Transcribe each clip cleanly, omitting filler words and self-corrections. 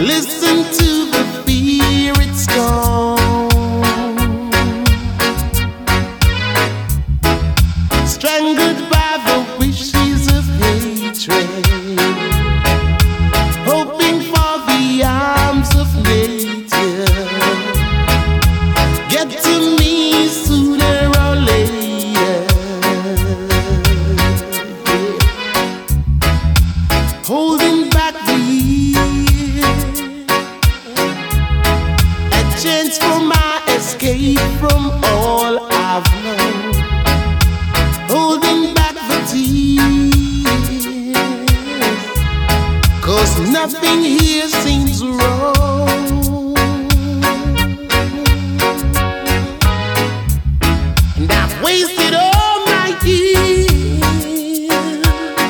Listen to the fear it's gone. Strangled by the wishes of hatred, hoping for the arms of nature. Get to me sooner or later. Holding back the years, a chance for my escape from all I've known. Holding back the tears, 'cause nothing here seems wrong. And I've wasted all my years,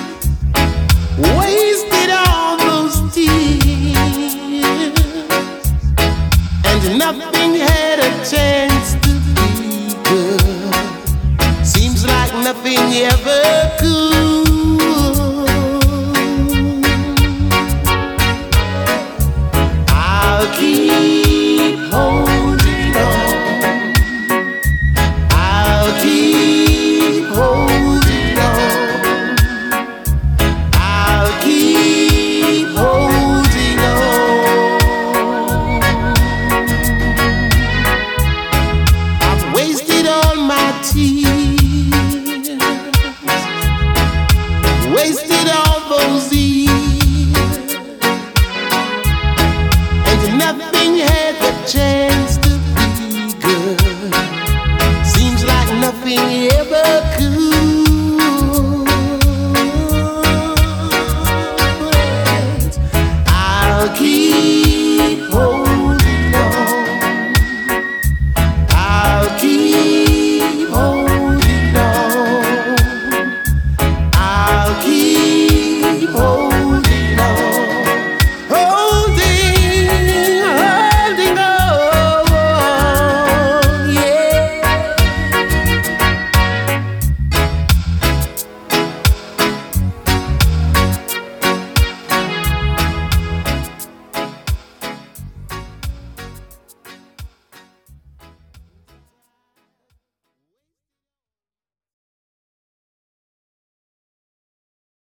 wasted all those tears, and nothing had a chance to be good. Seems like nothing ever could. I'll keep holding on. I'll keep holding on. I'll keep holding on. I've wasted all my tears, wasted all those years, and nothing had the chance to be good. Seems like nothing ever could. I'll keep holding.